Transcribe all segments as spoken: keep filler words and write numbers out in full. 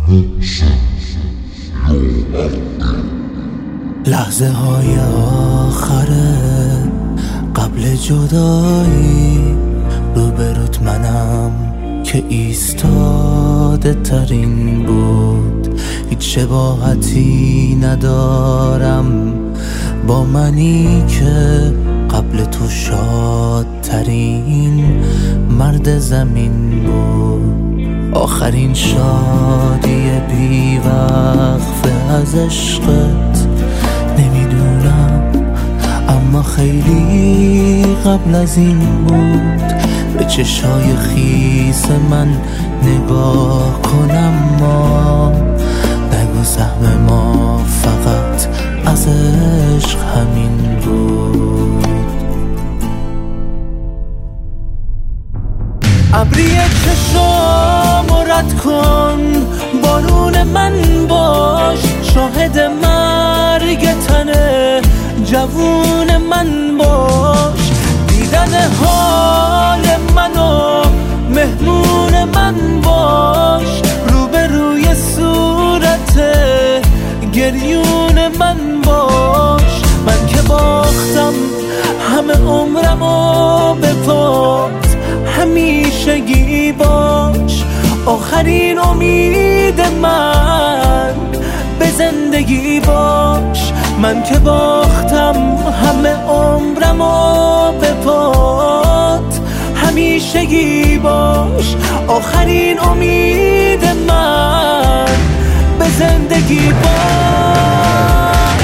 لحظه های آخره قبل جدایی، روبروت منم که ایستاده ترین بود. هیچ شباهتی ندارم با منی که قبل تو شادترین مرد زمین بود. آخرین شادی بی وقفه از عشقت نمیدونم، اما خیلی قبل از این بود. به چشای خیس من نگاه کنم، ما نگو سهم ما فقط از عشق همین بود. ابری چشام رد کن، بارون من باش، شاهد مرگ تنه جوون من باش. دیدن حال منو مهمون من باش، روبروی صورت گریون من باش. من که باختم همه عمرمو به پات، همیشگی باش. آخرین امید من به زندگی باش. من که باختم همه عمرمو به پات، همیشگی باش. آخرین امید من به زندگی باش.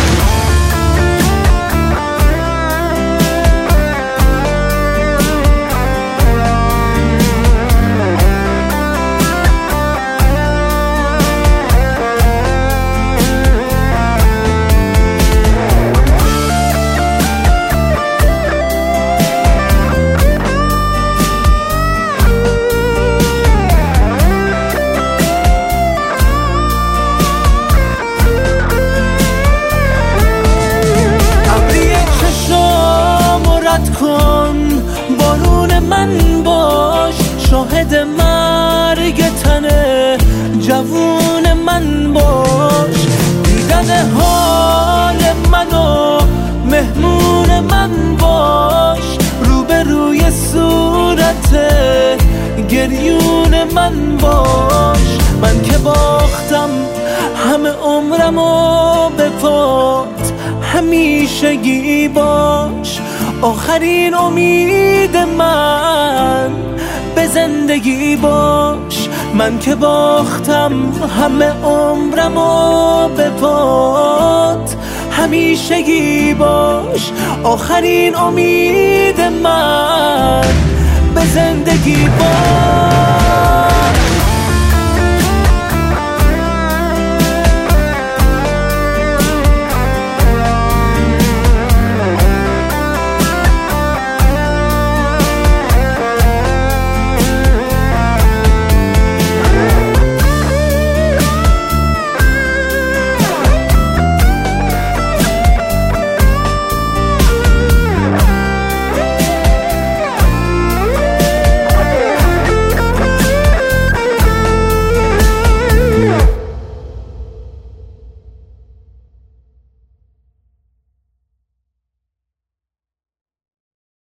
بارون من باش، شاهد مرگ تنه جوون من باش. دیدن حال منو مهمون من باش، روبروی صورت گریون من باش. من که باختم همه عمرمو به پات، همیشگی باش. آخرین امید من به زندگی باش. من که باختم همه عمرمو به پات، همیشگی باش. آخرین امید من به زندگی باش.